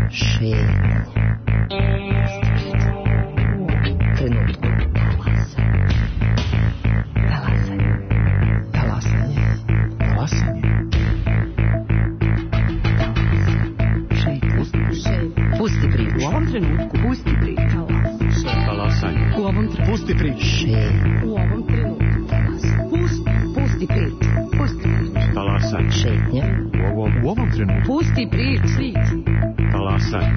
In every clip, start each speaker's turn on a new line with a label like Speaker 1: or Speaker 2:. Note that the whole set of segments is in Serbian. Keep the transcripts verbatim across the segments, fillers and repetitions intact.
Speaker 1: Šetnje. Trenutku talasanja. Talasanje. Talasanje. Šetnje. Pusti priču. U ovom trenutku pusti priču.
Speaker 2: Talasanje.
Speaker 1: U ovom trenutku
Speaker 2: Pusti priču.
Speaker 1: Šetnje. U ovom trenutku pusti. Pusti priču. Pusti priču.
Speaker 2: Talasanje.
Speaker 1: Šetnje.
Speaker 2: U ovom, u ovom trenutku.
Speaker 1: Pusti priču.
Speaker 2: Talasanje.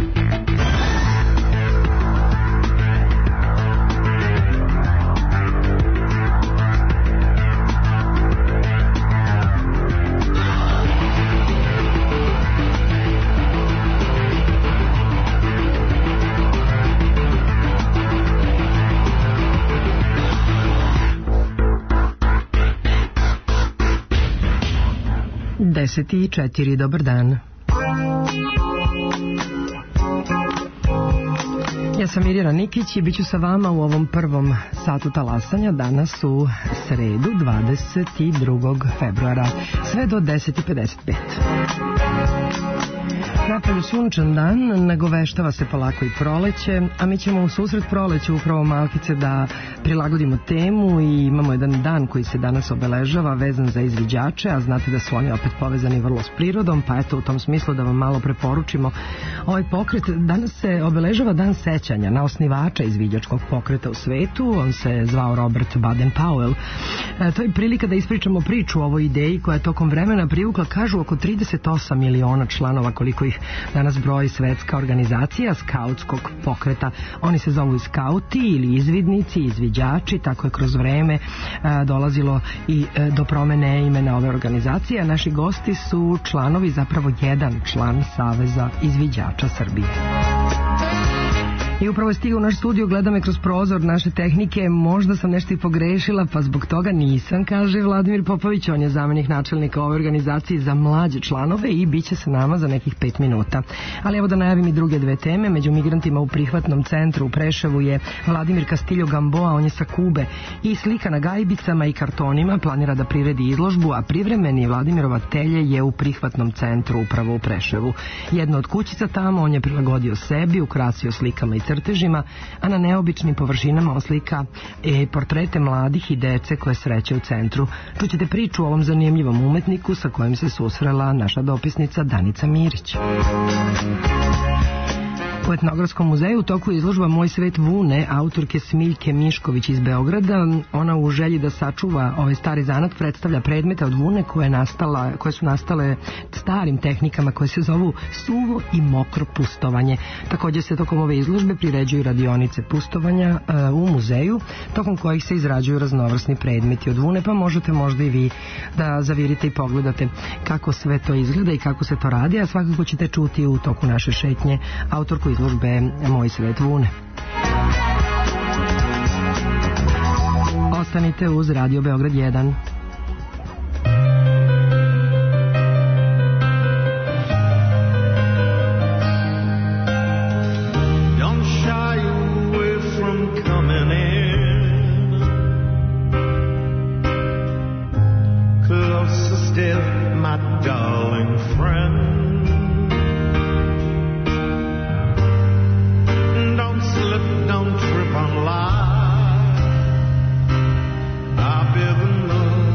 Speaker 3: Deset i četiri, dobar dan. Ja sam Mirjana Nikić i bit ću sa vama u ovom prvom satu talasanja danas u sredu dvadeset drugog februara sve do deset i pedeset pet. Napolju sunčan dan, nagoveštava se polako i proleće, a mi ćemo u susret proleću upravo malkice da prilagodimo temu i imamo jedan dan koji se danas obeležava vezan za izviđače, a znate da su oni opet povezani vrlo s prirodom, pa eto u tom smislu da vam malo preporučimo ovaj pokret. Danas se obeležava dan sećanja na osnivača izviđačkog pokreta u svetu, on se zvao Robert Baden-Powell. E, to je prilika da ispričamo priču o ovoj ideji koja je tokom vremena privukla, kažu, oko trideset osam miliona članova, koliko ih danas broji svetska organizacija skautskog pokreta. Oni se zovu i skauti ili izvidnici, izviđači, tako je kroz vreme a, dolazilo i a, do promene imena ove organizacije. A naši gosti su članovi, zapravo jedan član Saveza izviđača Srbije. I upravo je stigao u naš studio, gleda me kroz prozor naše tehnike, možda sam nešto i pogrešila, pa zbog toga nisam, kaže Vladimir Popović, on je zamenik načelnika ove organizacije za mlađe članove i bit će sa nama za nekih pet minuta. Ali evo da najavim i druge dve teme. Među migrantima u prihvatnom centru u Preševu je Vladimir Castillo Gamboa, on je sa Kube i slika na gajbicama i kartonima, planira da priredi izložbu, a privremeni Vladimirova telje je u prihvatnom centru upravo u Preševu. Jedno od kućica tamo on je prilagodio sebi, ukrasio slikama i crtežima, a na neobičnim površinama oslika e, portrete mladih i dece koje sreće u centru. Čućete priču o ovom zanimljivom umetniku sa kojim se susrela naša dopisnica Danica Mirić. U Etnografskom muzeju u toku izložba Moj svet vune autorke Smiljke Mišković iz Beograda. Ona u želji da sačuva ovaj stari zanat predstavlja predmete od vune koje, nastala, koje su nastale starim tehnikama koje se zovu suvo i mokro pustovanje. Također se tokom ove izložbe priređuju radionice pustovanja uh, u muzeju, tokom kojih se izrađuju raznovrsni predmeti od vune, pa možete možda i vi da zavirite i pogledate kako sve to izgleda i kako se to radi, a svakako ćete čuti u toku naše šetnje autorku izložbe Moj svet vune. Ostanite uz Radio Beograd jedan.
Speaker 4: I've been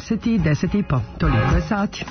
Speaker 3: deset i deset i po. Toliko je sati.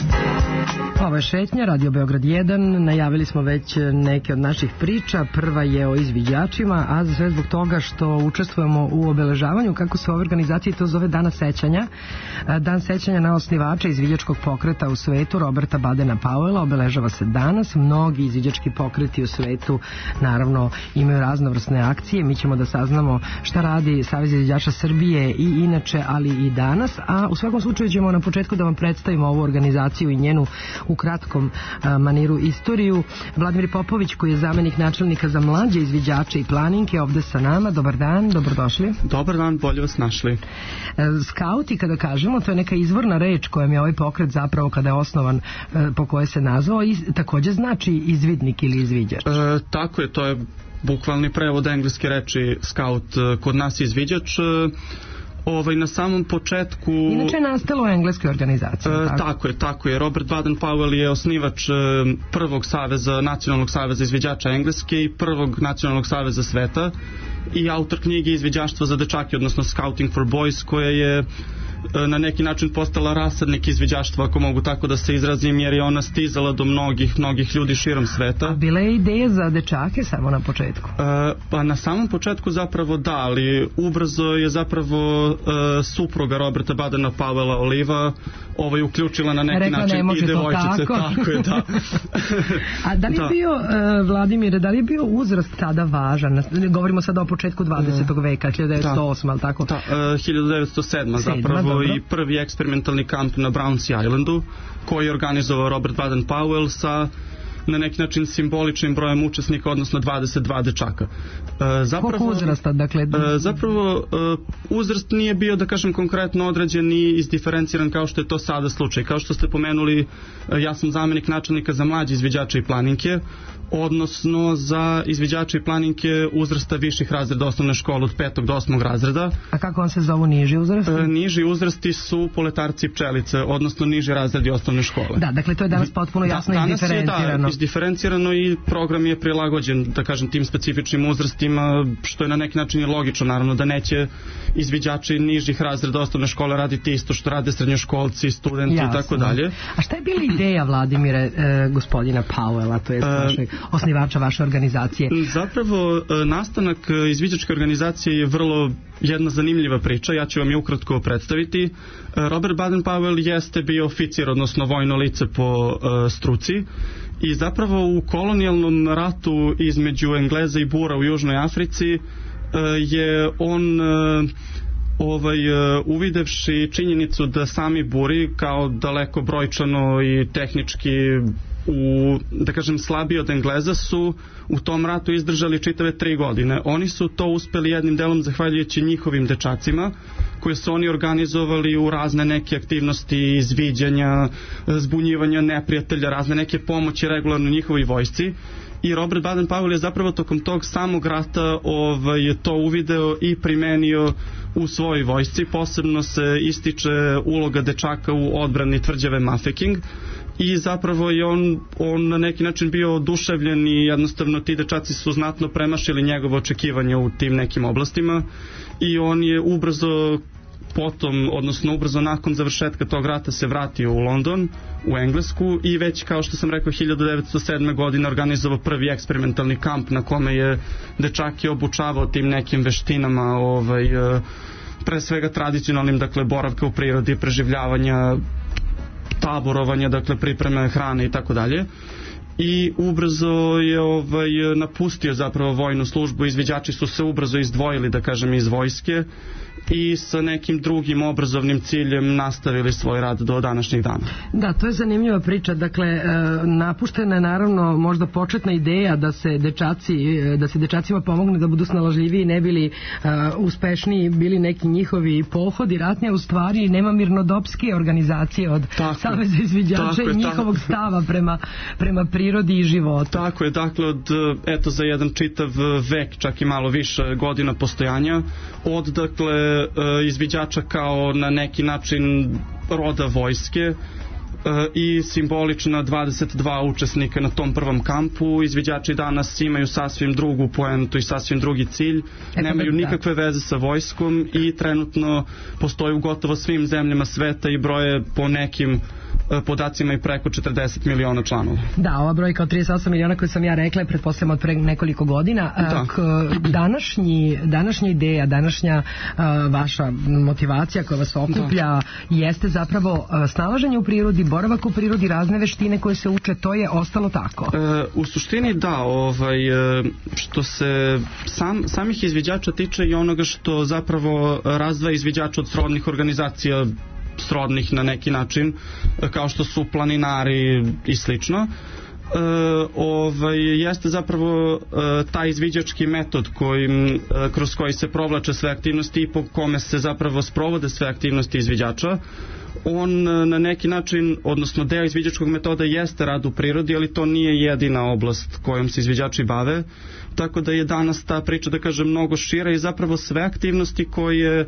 Speaker 3: Ovo je Šetnja, Radio Beograd jedan. Najavili smo već neke od naših priča. Prva je o izviđačima, a sve zbog toga što učestvujemo u obeležavanju, kako se u ovoj organizaciji to zove, Dana sećanja. Dan sećanja na osnivača izviđačkog pokreta u svetu, Roberta Badena-Powella, obeležava se danas. Mnogi izviđački pokreti u svetu naravno imaju raznovrsne akcije. Mi ćemo da saznamo šta radi Savez izviđača Srbije i inače, ali i danas. A u svakom slučaju ćemo na početku da vam predstavimo ovu organizaciju i njenu u kratkom a, maniru istoriju. Vladimir Popović, koji je zamenik načelnika za mlađe izviđače i planinke, ovde sa nama. Dobar dan, dobrodošli.
Speaker 4: Dobar dan, bolje vas našli.
Speaker 3: Skauti, kada kažemo, to je neka izvorna reč kojom je ovaj pokret zapravo, kada je osnovan, po koje se nazvao, i takođe znači izvidnik ili izviđač.
Speaker 4: E, tako je, to je bukvalni prevod engleske reči scout, kod nas izviđač. Ovaj, na samom početku...
Speaker 3: Inače je nastalo u engleskoj organizaciji.
Speaker 4: E,
Speaker 3: tako?
Speaker 4: tako je, tako je. Robert Baden-Powell je osnivač e, prvog saveza, nacionalnog saveza izviđača Engleske i prvog nacionalnog saveza sveta i autor knjige Izviđaštvo za dečake, odnosno Scouting for Boys, koja je na neki način postala rasadnik izviđaštva, ako mogu tako da se izrazim, jer je ona stizala do mnogih, mnogih ljudi širom sveta.
Speaker 3: A bila je ideja za dečake samo na početku?
Speaker 4: E, pa na samom početku zapravo da, ali ubrzo je zapravo e, supruga Roberta Badena-Powella, Oliva, ovaj, uključila na neki
Speaker 3: Rekla,
Speaker 4: način
Speaker 3: ne može
Speaker 4: i devojčice.
Speaker 3: To tako.
Speaker 4: Tako je, da.
Speaker 3: A da li je
Speaker 4: da.
Speaker 3: bio, uh, Vladimire, da li je bio uzrast tada važan? Govorimo sada o početku dvadesetog veka, hiljadu devetsto osma, ali tako?
Speaker 4: Da, uh, hiljadu devetsto sedma zapravo.
Speaker 3: Dobro.
Speaker 4: I prvi eksperimentalni kamp na Brownsea Islandu, koji je organizovao Robert Baden-Powell sa na neki način simboličnim brojem učesnika, odnosno dvadeset dva dečaka. E, zapravo,
Speaker 3: Koliko uzrasta? Dakle,
Speaker 4: e, zapravo e, uzrast nije bio, da kažem, konkretno određen i izdiferenciran kao što je to sada slučaj. Kao što ste pomenuli, e, ja sam zamenik načelnika za mlađe izviđače i planinke, odnosno za izviđače i planinke uzrasta viših razreda osnovne škole od petog do osmog razreda.
Speaker 3: A kako on se zovu niži uzrasti?
Speaker 4: E, niži uzrasti su poletarci i pčelice, odnosno niži razredi osnovne škole.
Speaker 3: Da, dakle to je danas potpuno jasno
Speaker 4: da,
Speaker 3: izdiferencirano.
Speaker 4: Danas je, da, izdiferencirano i program je prilagođen, da kažem, tim specifičnim uzrastima, što je na neki način i logično, naravno da neće izviđači nižih razreda osnovne škole raditi isto što rade srednjoškolci, studenti i tako dalje.
Speaker 3: A šta je bila ideja, Vladimire, e, gospodina Powella, to je vašeg osnivača vaše organizacije?
Speaker 4: Zapravo, nastanak izviđačke organizacije je vrlo jedna zanimljiva priča, ja ću vam je ukratko predstaviti. Robert Baden-Powell jeste bio oficir, odnosno vojno lice po uh, struci, i zapravo u kolonijalnom ratu između Engleza i Bura u Južnoj Africi uh, je on uh, ovaj, uh, uvidevši činjenicu da sami Buri, kao daleko brojčano i tehnički u, da kažem, slabiji od Engleza, su u tom ratu izdržali čitave tri godine. Oni su to uspeli jednim delom zahvaljujući njihovim dečacima, koje su oni organizovali u razne neke aktivnosti, izviđanja, zbunjivanja neprijatelja, razne neke pomoći regularno njihovoj vojsci. I Robert Baden-Powell je zapravo tokom tog samog rata ovaj, to uvideo i primenio u svojoj vojsci. Posebno se ističe uloga dečaka u odbrani tvrđave Mafeking, i zapravo je on, on na neki način bio oduševljen i jednostavno ti dečaci su znatno premašili njegovo očekivanje u tim nekim oblastima, i on je ubrzo potom, odnosno ubrzo nakon završetka tog rata se vratio u London, u Englesku, i već, kao što sam rekao, hiljadu devetsto sedme godine organizovao prvi eksperimentalni kamp na kome je dečake obučavao tim nekim veštinama, ovaj, pre svega tradicionalnim, dakle boravka u prirodi, preživljavanja, taborovanja, dakle pripreme hrane i tako dalje. I ubrzo je ovaj, napustio zapravo vojnu službu. Izviđači su se ubrzo izdvojili, da kažem, iz vojske i sa nekim drugim obrazovnim ciljem nastavili svoj rad do današnjih dana.
Speaker 3: Da, to je zanimljiva priča. Dakle, napuštena je naravno možda početna ideja da se dečaci, da se dečacima pomogne da budu snalažljiviji, ne bili uspešniji bili neki njihovi pohodi ratni, a u stvari nema mirnodopske organizacije od tako, Saveza izviđača i njihovog tako. stava prema, prema prirodi i životu.
Speaker 4: Tako je, dakle, od, eto, za jedan čitav vek, čak i malo više godina postojanja, od, dakle, izviđača kao na neki način roda vojske, i simbolična dvadeset dva učesnika na tom prvom kampu. Izviđači danas imaju sasvim drugu poentu i sasvim drugi cilj. Nemaju nikakve veze sa vojskom i trenutno postoji u gotovo svim zemljama sveta i broje po nekim podacima i preko četrdeset miliona članova.
Speaker 3: Da, ova brojka od trideset osam miliona koju sam ja rekla je pretpostavljam od pre nekoliko godina.
Speaker 4: Da.
Speaker 3: K, današnji, današnja ideja, današnja a, vaša motivacija koja vas okuplja da. Jeste zapravo a, snalaženje u prirodi, boravak u prirodi, razne veštine koje se uče, to je ostalo tako?
Speaker 4: E, u suštini da, ovaj, što se sam, samih izviđača tiče i onoga što zapravo razdvaja izviđača od srodnih organizacija srodnih na neki način, kao što su planinari i slično. E, ovaj, jeste zapravo e, taj izviđački metod kojim, e, kroz koji se provlače sve aktivnosti i po kome se zapravo sprovode sve aktivnosti izviđača. On na neki način, odnosno deo izviđačkog metoda jeste rad u prirodi, ali to nije jedina oblast kojom se izviđači bave, tako da je danas ta priča, da kažem, mnogo šira i zapravo sve aktivnosti koje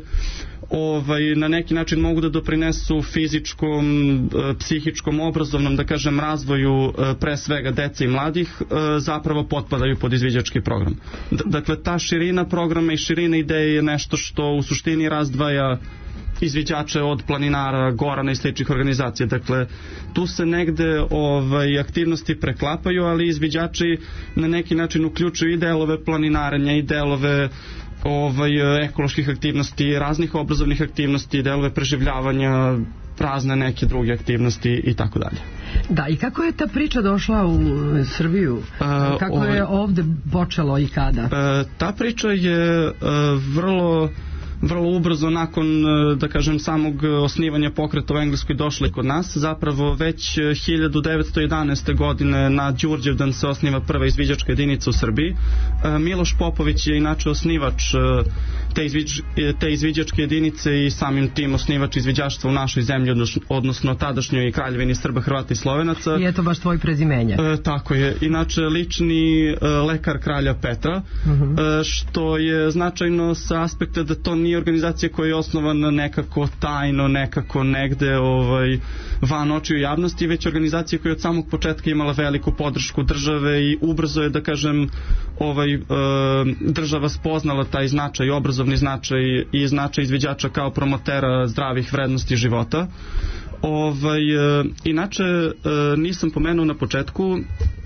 Speaker 4: ovaj, na neki način mogu da doprinesu fizičkom, psihičkom, obrazovnom, da kažem, razvoju pre svega dece i mladih, zapravo potpadaju pod izviđački program. D- dakle, ta širina programa i širina ideje je nešto što u suštini razdvaja izviđače od planinara, gorana i sličnih organizacija. Dakle, tu se negde ovaj, aktivnosti preklapaju, ali izviđači na neki način uključuju i delove planinarenja i delove ovaj, ekoloških aktivnosti, raznih obrazovnih aktivnosti, delove preživljavanja, razne neke druge aktivnosti i tako dalje.
Speaker 3: Da, i kako je ta priča došla u Srbiju? Kako uh, je ovde počelo i kada?
Speaker 4: Uh, ta priča je uh, vrlo vrlo ubrzo nakon, da kažem, samog osnivanja pokreta u Engleskoj došli kod nas. Zapravo već hiljadu devetsto jedanaeste. godine na Đurđevdan se osniva prva izviđačka jedinica u Srbiji. Miloš Popović je inače osnivač te, izviđ, te izviđačke jedinice i samim tim osnivač izviđaštva u našoj zemlji, odnosno tadašnjoj Kraljevini Srba, Hrvata i Slovenaca.
Speaker 3: I eto baš tvoj prezimenje.
Speaker 4: E, tako je. Inače lični e, lekar kralja Petra, uh-huh. e, što je značajno sa aspekta da to nije organizacija koja je osnovana nekako tajno, nekako negde ovaj, van očiju javnosti, već organizacija koja je od samog početka imala veliku podršku države i ubrzo je, da kažem, ovaj, e, država spoznala taj značaj, obrazovni značaj i značaj izviđača kao promotera zdravih vrednosti života. Ovaj, e, inače, e, nisam pomenuo na početku,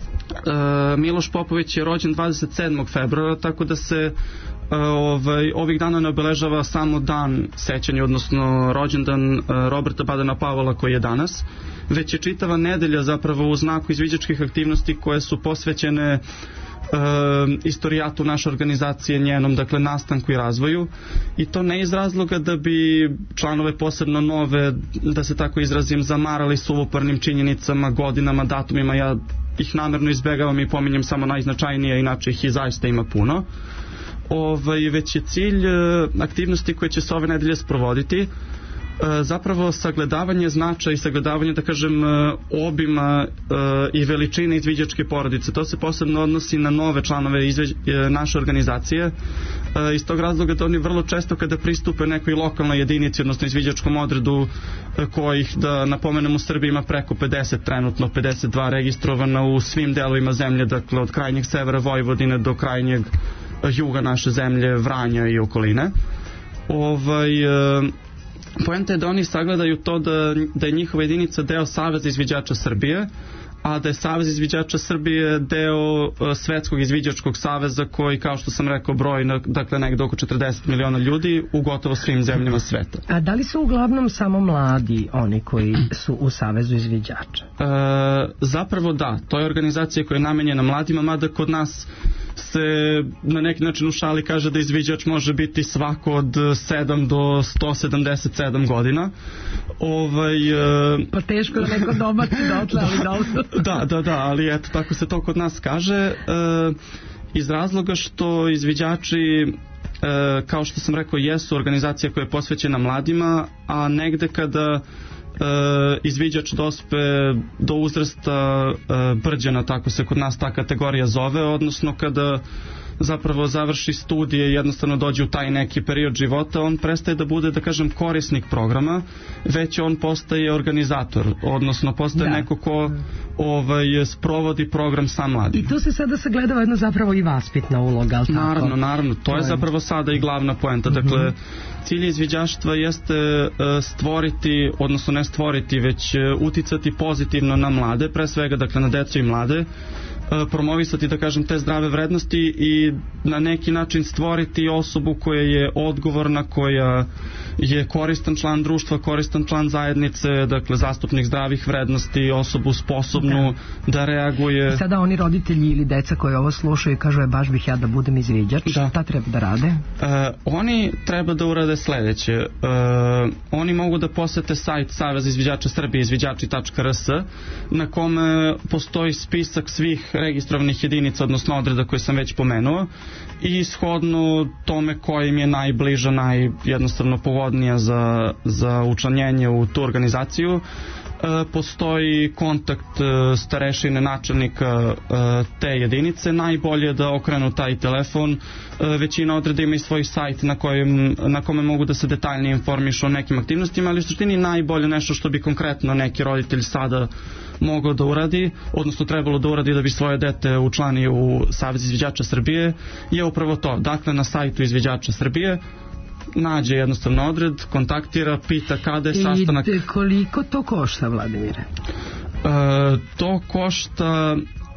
Speaker 4: e, Miloš Popović je rođen dvadeset sedmog februara, tako da se Ovaj, ovih dana ne obeležava samo dan sećanja, odnosno rođendan Roberta Badena-Powella koji je danas, već je čitava nedelja zapravo u znaku izviđačkih aktivnosti koje su posvećene e, istorijatu naše organizacije, njenom, dakle, nastanku i razvoju, i to ne iz razloga da bi članove, posebno nove, da se tako izrazim, zamarali suvoparnim činjenicama, godinama, datumima. Ja ih namerno izbegavam i pominjem samo najznačajnije, inače ih i zaista ima puno. Ovaj, već je cilj aktivnosti koje će se ove nedelje sprovoditi zapravo sagledavanje značaja i sagledavanje, da kažem, obima i veličine izviđačke porodice. To se posebno odnosi na nove članove izveđ, naše organizacije. Iz tog razloga da oni vrlo često kada pristupe nekoj lokalnoj jedinici, odnosno izviđačkom odredu, kojih, da napomenem, u Srbiji ima preko pedeset, trenutno pedeset dva registrovana u svim delovima zemlje, dakle od krajnjeg severa Vojvodine do krajnjeg juga naše zemlje, Vranja i okoline. Ovaj, poenta je da oni sagledaju to da, da je njihova jedinica deo Saveza izviđača Srbije, a da je Savez izviđača Srbije deo Svetskog izviđačkog saveza koji, kao što sam rekao, broji, dakle, negde oko četrdeset miliona ljudi u gotovo svim zemljama sveta.
Speaker 3: A da li su uglavnom samo mladi oni koji su u Savezu izviđača?
Speaker 4: E, zapravo da, to je organizacija koja je namenjena mladima, mada kod nas se na neki način u šali kaže da izviđač može biti svako od sedam do sto sedamdeset sedam godina. Ovaj, e,
Speaker 3: pa teško da neko domaći dotle, ali dobro.
Speaker 4: Da, da, da, ali eto, tako se to kod nas kaže, e, iz razloga što izviđači, e, kao što sam rekao, jesu organizacija koja je posvećena mladima, a negde kada e, izviđač dospe do uzrasta e, brđana, tako se kod nas ta kategorija zove, odnosno kada zapravo završi studije i jednostavno dođe u taj neki period života, on prestaje da bude, da kažem, korisnik programa, već on postaje organizator, odnosno postaje
Speaker 3: da.
Speaker 4: neko ko ovaj, sprovodi program sa mladima.
Speaker 3: I tu se sada sagledava jedna zapravo i vaspitna uloga, ali tako?
Speaker 4: Naravno, naravno, to, to je zapravo sada i glavna poenta.
Speaker 3: Mm-hmm.
Speaker 4: Dakle, cilj izviđaštva jeste stvoriti, odnosno ne stvoriti, već uticati pozitivno na mlade, pre svega, dakle, na decu i mlade, promovisati, da kažem, te zdrave vrednosti i na neki način stvoriti osobu koja je odgovorna, koja je koristan član društva, koristan član zajednice, dakle zastupnik zdravih vrednosti, osobu sposobnu da, da reaguje.
Speaker 3: I sada oni roditelji ili deca koji ovo slušaju i kažu, je, baš bih ja da budem izviđač, da. Šta treba da rade?
Speaker 4: E, oni treba da urade sledeće. E, oni mogu da posete sajt Saveza izviđača Srbije, izviđači tačka r s, na kome postoji spisak svih registrovanih jedinica, odnosno odreda koje sam već pomenuo, i shodno tome kojim je najbliža, najjednostavno pogodnija za, za učlanjenje u tu organizaciju, e, postoji kontakt e, starešine načelnika e, te jedinice. Najbolje da okrenu taj telefon. E, većina odreda ima i svoj sajt na, kojem, na kome mogu da se detaljnije informišu o nekim aktivnostima, ali u suštini najbolje nešto što bi konkretno neki roditelj sada mogao da uradi, odnosno trebalo da uradi da bi svoje dete učlanio u Savez izviđača Srbije, je upravo to. Dakle, na sajtu izviđača Srbije nađe jednostavno odred, kontaktira, pita kada je sastanak.
Speaker 3: I koliko to košta, Vladimire?
Speaker 4: E, to košta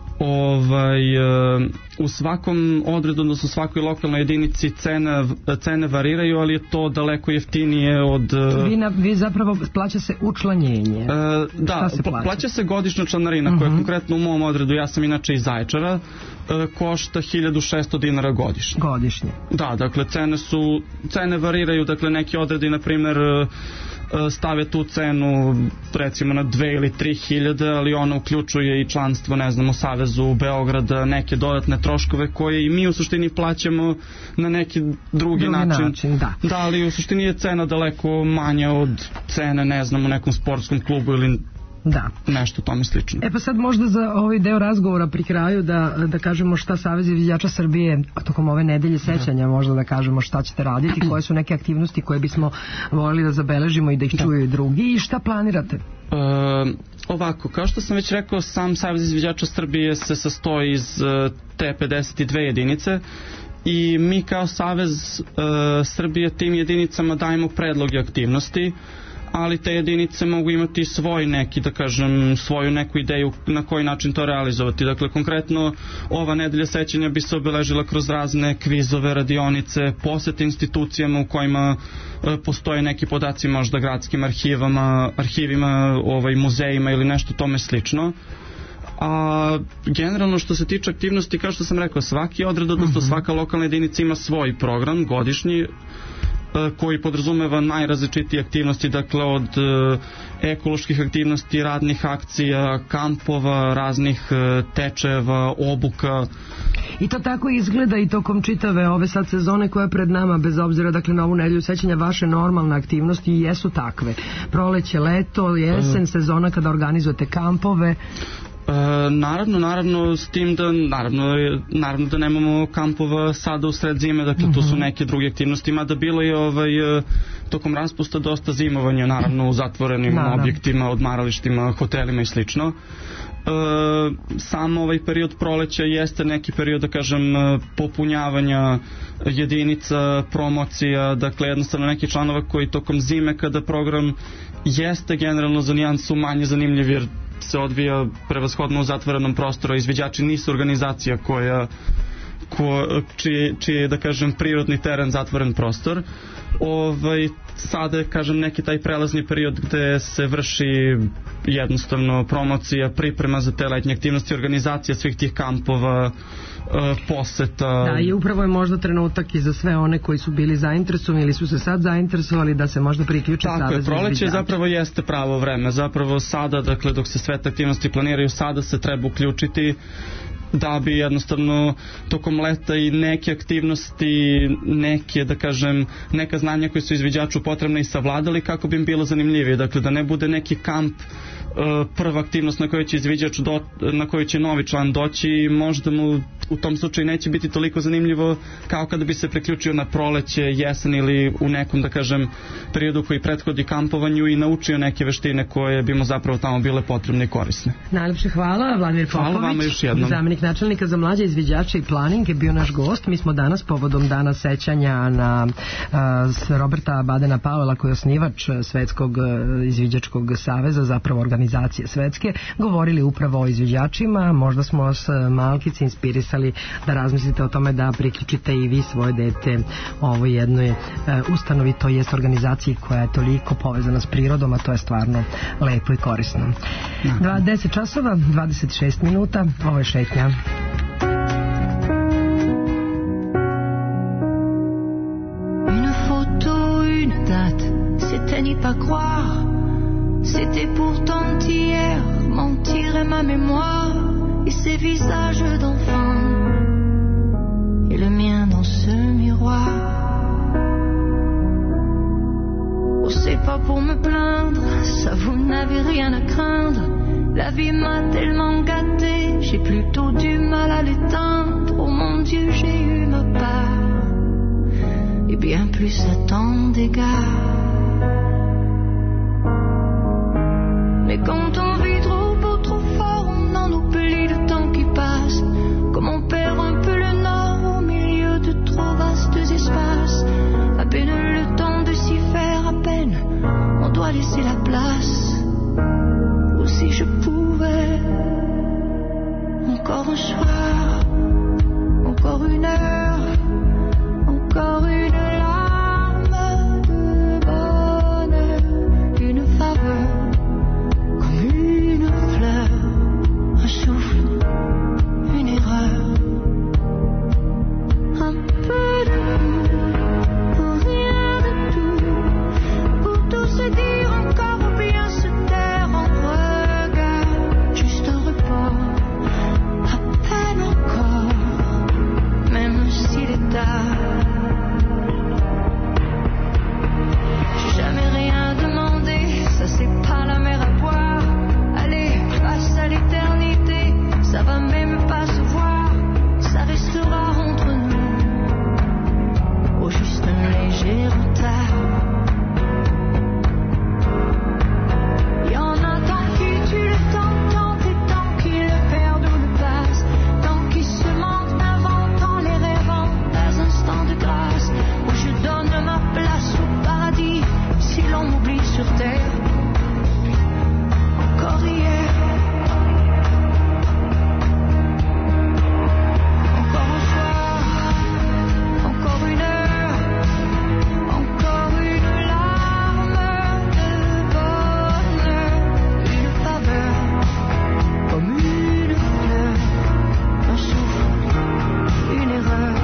Speaker 4: ovaj, e, u svakom odredu, odnosno svakoj lokalnoj jedinici cene, cene variraju, ali je to daleko jeftinije od...
Speaker 3: Vi, na, vi zapravo plaća se učlanjenje.
Speaker 4: E, da,
Speaker 3: se plaća?
Speaker 4: plaća se godišnja članarina, uh-huh. koja je konkretno u mom odredu, ja sam inače iz Zaječara, e, košta hiljadu šesto dinara godišnje.
Speaker 3: Godišnje.
Speaker 4: Da, dakle, cene su, cene variraju, dakle, neki odredi, na primjer, stave tu cenu recimo na dve ili tri hiljade, ali ona uključuje i članstvo, ne znam, u Savezu Beograda, neke dodatne troškove koje i mi u suštini plaćamo na neki drugi, drugi način.
Speaker 3: način da.
Speaker 4: da, ali u suštini je cena daleko manja od cene, ne znam, u nekom sportskom klubu ili
Speaker 3: da.
Speaker 4: nešto tome slično.
Speaker 3: E pa sad možda za ovaj deo razgovora pri kraju da, da kažemo šta Savez izviđača Srbije tokom ove nedelje sećanja, možda da kažemo šta ćete raditi, koje su neke aktivnosti koje bismo voljeli da zabeležimo i da ih čuju i drugi i šta planirate?
Speaker 4: E, ovako, kao što sam već rekao, sam Savez izviđača Srbije se sastoji iz te pedeset dve jedinice i mi kao Savez e, Srbije tim jedinicama dajemo predloge aktivnosti, ali te jedinice mogu imati svoj neki, da kažem, svoju neku ideju na koji način to realizovati. Dakle, konkretno, ova nedelja sećanja bi se obeležila kroz razne kvizove, radionice, posete institucijama u kojima e, postoje neki podaci, možda gradskim arhivama, arhivima, ovaj, muzejima ili nešto tome slično. A generalno što se tiče aktivnosti, kao što sam rekao, svaki odred, odnosno svaka lokalna jedinica ima svoj program godišnji koji podrazumeva najrazličitije aktivnosti, dakle od ekoloških aktivnosti, radnih akcija, kampova, raznih tečeva, obuka.
Speaker 3: I to tako izgleda i tokom čitave ove sad sezone koja je pred nama, bez obzira dakle na ovu nedelju sećanja, vaše normalne aktivnosti jesu takve. Proleće, leto, jesen, sezona kada organizujete kampove.
Speaker 4: E, naravno, naravno, s tim da naravno, naravno da nemamo kampova sada u sred zime, dakle mm-hmm. tu su neke druge aktivnosti, mada bilo je ovaj, tokom raspusta dosta zimovanja, naravno u zatvorenim naravno. objektima, odmaralištima, hotelima i slično. E, sam ovaj period proleća jeste neki period, da kažem, popunjavanja jedinica, promocija, dakle jednostavno neki članova koji tokom zime, kada program jeste generalno za nijansu manje zanimljiv jer se odvija prevashodno u zatvorenom prostoru, izviđači nisu organizacija koja ko, čiji, čiji je, da kažem, prirodni teren zatvoren prostor. Ovaj, sada je, kažem, neki taj prelazni period gde se vrši jednostavno promocija, priprema za te letnje aktivnosti, organizacija svih tih kampova, poseta.
Speaker 3: Da, i upravo je možda trenutak i za sve one koji su bili zainteresovani ili su se sad zainteresovali da se možda priključe Savezu izviđača.
Speaker 4: Tako je, proleće zapravo jeste pravo vreme. Zapravo sada, dakle, dok se sve te aktivnosti planiraju, sada se treba uključiti da bi jednostavno tokom leta i neke aktivnosti, neke, da kažem, neka znanja koje su izviđaču potrebne i savladali kako bi im bilo zanimljivije. Dakle, da ne bude neki kamp prva aktivnost na kojoj će izviđač do, na kojoj će novi član doći i možda mu u tom slučaju neće biti toliko zanimljivo kao kada bi se priključio na proleće, jesen ili u nekom, da kažem, periodu koji prethodi kampovanju i naučio neke veštine koje bi mu zapravo tamo bile potrebne i korisne.
Speaker 3: Najlepše hvala, Vladimir Popović, zamjenik načelnika za mlađe izviđače i planing, je bio naš gost. Mi smo danas povodom dana sećanja na uh, Roberta Badena Powella, koji je osnivač Svetskog uh, izviđačkog saveza, zapravo organizacije svetske, govorili upravo o izviđačima. Možda smo vas malkice inspirisali da razmislite o tome da priključite i vi svoje dete ovoj jednoj uh, ustanovi, to jest organizaciji koja je toliko povezana s prirodom, a to je stvarno lepo i korisno. deset časova, dvadeset šest minuta, ovo je šetnja.
Speaker 5: Une photo, une date, c'était n'y pas croire. C'était pourtant hier, mentir est ma mémoire. Et ces visages d'enfants, et le mien dans ce miroir. Oh, c'est pas pour me plaindre, ça vous n'avez rien à craindre. La vie m'a tellement gâtée, j'ai plutôt du mal à l'éteindre. Oh mon Dieu, j'ai eu ma part, et bien plus à tant d'égards. Mais quand on vit trop beau, trop fort, on en oublie le temps qui passe. Comme on perd un peu le nord au milieu de trop vastes espaces. À peine le temps de s'y faire, à peine on doit laisser la place. Ou si je pouvais, encore un soir, encore une heure, encore une larme de bonheur, une faveur, comme une fleur, un souffle, une erreur, un peu de tout, rien de tout, pour tout se dire encore ou bien se taire en regard, juste un repos, à peine encore, même s'il est tard. J'ai jamais rien demandé, ça c'est pas la mer à boire. Allez, passe à l'éternité, ça va même pas se voir, ça restera entre nous, au juste un léger retard. Y'en a tant qui tuent le temps, tant et tant qui le perdent ou le passent, tant qui se mentent, inventant les rêvant des instants de grâce, où je donne ma place au paradis, si l'on m'oublie sur terre. Encore hier, encore un soir, encore une heure, encore une larme de bonheur, une faveur, comme une fleur, un souffle, une erreur,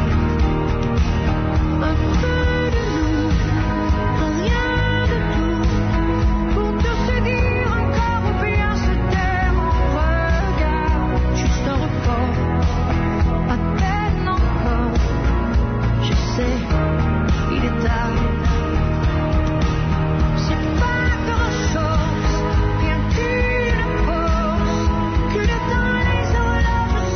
Speaker 5: un peu de nous, rien de tout, pour tout se dire encore ou bien se taire en regard, juste un repos, à peine encore, je sais, il est tard. C'est pas grand-chose, rien qu'une pause, que le temps les horloges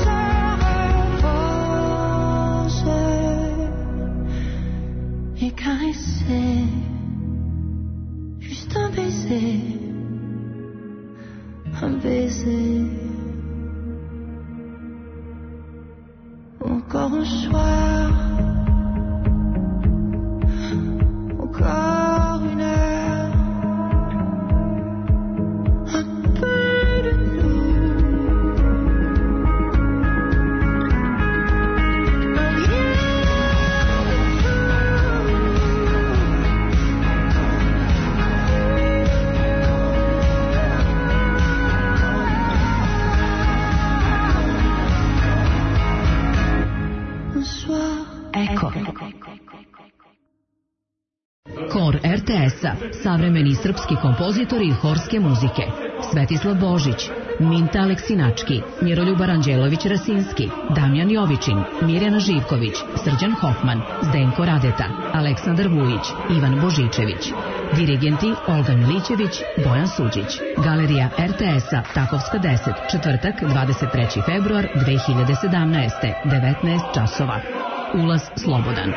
Speaker 5: se reposent et caresser, juste un baiser, un baiser. Encore un soir, encore une heure, un peu de nous, rien de tout. Un soir.
Speaker 1: Eko. Kor er te es-a, savremeni srpski kompozitori horske muzike. Svetislav Božić, Minta Aleksinački, Miroljuba Ranđelović-Rasinski, Damjan Jovičin, Mirjana Živković, Srđan Hofman, Zdenko Radeta, Aleksandar Vujić, Ivan Božičević. Dirigenti Olga Milićević, Bojan Suđić. Galerija er te es-a, Takovska deset, četvrtak, dvadeset treći februar dve hiljade sedamnaeste, devetnaest časova. Ulaz slobodan.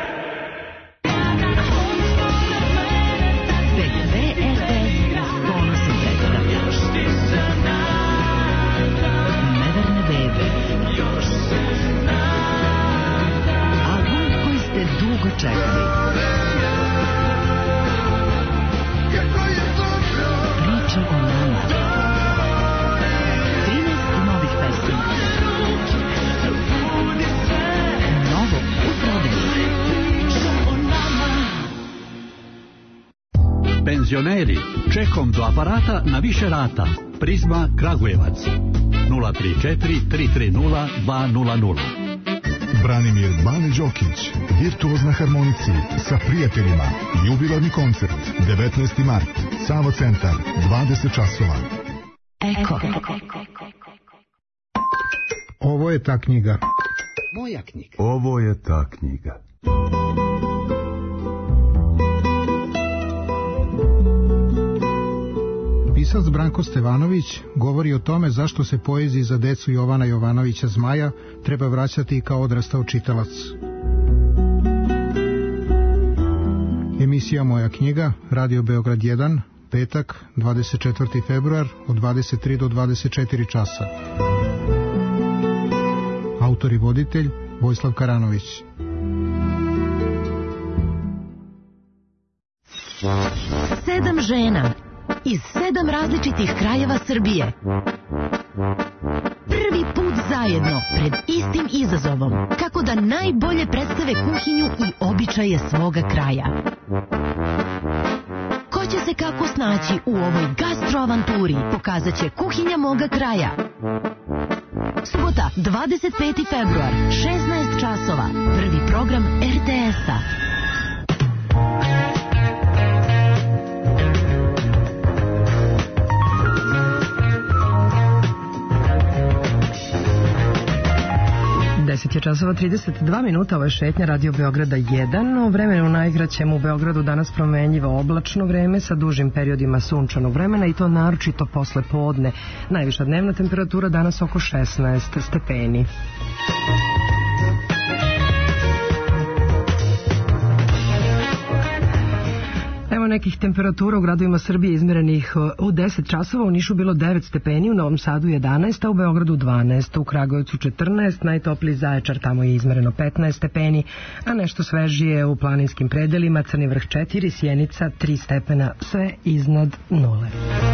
Speaker 3: Čekali. Priča o nama. trinaest novih pesama. Novo u prodaji.
Speaker 6: Penzioneri, čekom do aparata na više rata. Prizma Kragujevac. nula tri četiri tri tri nula dva nula nula.
Speaker 7: Branimir Bane Đokić, virtuoz na harmonici, sa prijateljima, jubilarni koncert, devetnaesti mart, Savo centar, dvadeset časova.
Speaker 3: Eko.
Speaker 8: Ovo je ta knjiga.
Speaker 3: Moja knjiga.
Speaker 7: Ovo je ta knjiga.
Speaker 8: Pisac Branko Stevanović govori o tome zašto se poeziji za decu Jovana Jovanovića Zmaja treba vraćati kao odrastao čitalac. Emisija Moja knjiga, Radio Beograd jedan, petak, dvadeset četvrti februar, od dvadeset tri do dvadeset četiri časa. Autor i voditelj Vojislav Karanović.
Speaker 9: Sedam žena iz sedam različitih krajeva Srbije. Prvi put zajedno pred istim izazovom, kako da najbolje predstave kuhinju i običaje svoga kraja. Ko će se kako snaći u ovoj gastroavanturi, pokazat će kuhinja moga kraja. Subota, dvadeset peti februar, šesnaest časova, prvi program er te es-a.
Speaker 3: deset je časova trideset dva minuta, ovo je šetnja Radio Beograda jedan. U vremenu naigraćemo u Beogradu danas promenljivo oblačno vreme sa dužim periodima sunčanog vremena i to naročito posle podne. Najviša dnevna temperatura danas oko šesnaest stepeni. Nekih temperatura u gradovima Srbije izmerenih u deset časova. U Nišu bilo devet stepeni, u Novom Sadu jedanaest, a u Beogradu dvanaest, u Kragujevcu četrnaest, najtopliji Zaječar, tamo je izmereno petnaest stepeni, a nešto svežije u planinskim predelima, Crni vrh četiri, Sjenica tri stepena, sve iznad nule.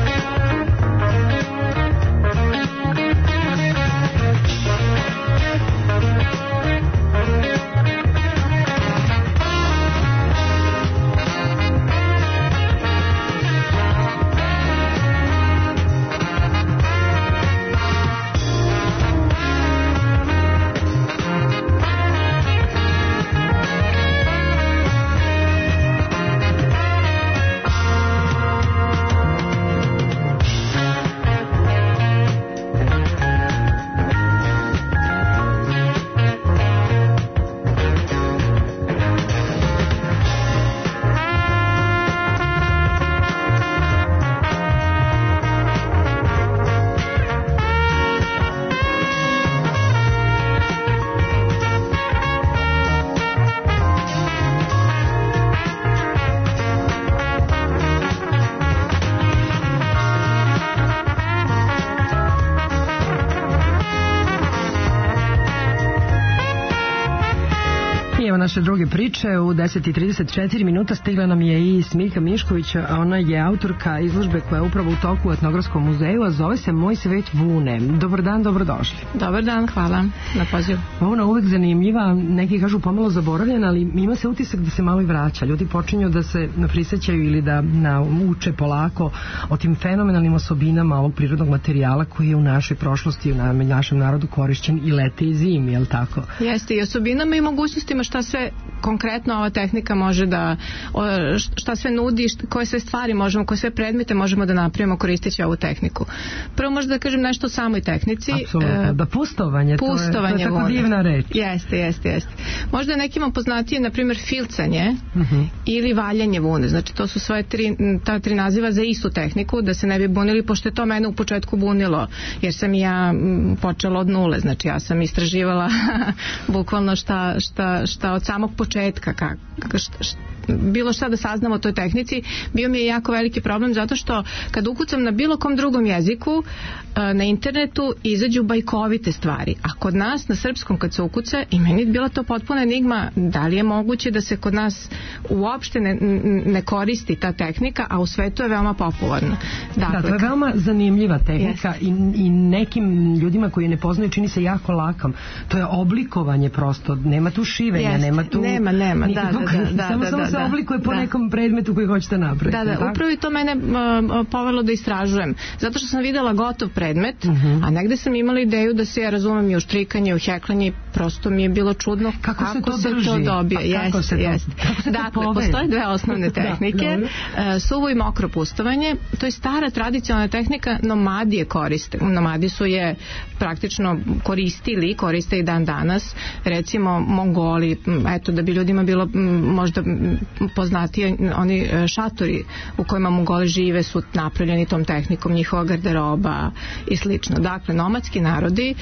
Speaker 3: Naše druge priče u deset i trideset četiri minuta stigla nam je i Smiljka Mišković, a ona je autorka izložbe koja je upravo u toku u Etnografskom muzeju, a zove se Moj svet vune. Dobar dan, dobrodošli.
Speaker 10: Dobar dan, hvala na pozivu.
Speaker 3: Vuna uvek zanimljiva, neki kažu pomalo zaboravljena, ali ima se utisak da se malo i vraća. Ljudi počinju da se prisećaju ili da nauče polako o tim fenomenalnim osobinama ovog prirodnog materijala koji je u našoj prošlosti, u našem narodu korišćen i lete i zimi, je li tako?
Speaker 10: Jeste, i osobinama i mogućnostima šta se sve konkretno ova tehnika može da, šta sve nudi, koje sve stvari možemo, koje sve predmete možemo da napravimo koristeći ovu tehniku. Prvo možda da kažem nešto o samoj tehnici.
Speaker 3: Apsolutno, da pustovanje,
Speaker 10: pustovanje
Speaker 3: to je, to je tako
Speaker 10: vune.
Speaker 3: Divna reč.
Speaker 10: Jeste, jeste, jeste. Možda je nekima poznatije, na primjer, filcanje uh-huh. ili valjanje vune. Znači, to su svoje tri, ta tri naziva za istu tehniku, da se ne bi bunili, pošto je to mene u početku bunilo, jer sam ja počela od nule. Znači, ja sam istraživala bukvalno šta, šta, šta od samog početka, kako, šta, šta, bilo šta da saznamo o toj tehnici. Bio mi je jako veliki problem zato što kad ukucam na bilo kom drugom jeziku na internetu izađu bajkovite stvari, a kod nas na srpskom kad se ukuca, i meni je bila to potpuna enigma, da li je moguće da se kod nas uopšte ne, ne koristi ta tehnika, a u svetu je veoma popularna. Dakle,
Speaker 3: da, to je veoma zanimljiva tehnika i, i nekim ljudima koji ne poznaju čini se jako lakom. To je oblikovanje prosto, nema tu šivenja,
Speaker 10: jest.
Speaker 3: nema tu...
Speaker 10: Nema, nema, da, da, da, da.
Speaker 3: Samo,
Speaker 10: da,
Speaker 3: samo
Speaker 10: da,
Speaker 3: se
Speaker 10: da,
Speaker 3: oblikuje po
Speaker 10: da.
Speaker 3: nekom predmetu koji hoćete napraviti.
Speaker 10: Da, da,
Speaker 3: tako?
Speaker 10: Upravo i to mene uh, povelo da istražujem. Zato što sam videla gotov predmet, uh-huh. a negde sam imala ideju da se ja razumem i u štrikanje, u heklanje, i prosto mi je bilo čudno kako, kako se to, se to dobije.
Speaker 3: Pa, kako
Speaker 10: jest,
Speaker 3: se to,
Speaker 10: jest.
Speaker 3: kako se
Speaker 10: dakle,
Speaker 3: to
Speaker 10: postoje dve osnovne tehnike.
Speaker 3: da,
Speaker 10: uh, suvo i mokro pustovanje. To je stara tradicionalna tehnika, nomadije koriste. Nomadi su je praktično koristili, koriste i dan danas. Recimo Mongoli, eto, da bi ljudima bilo možda poznatiji, oni šatori u kojima Mongoli žive su napravljeni tom tehnikom, njihova garderoba i slično. Dakle, nomadski narodi,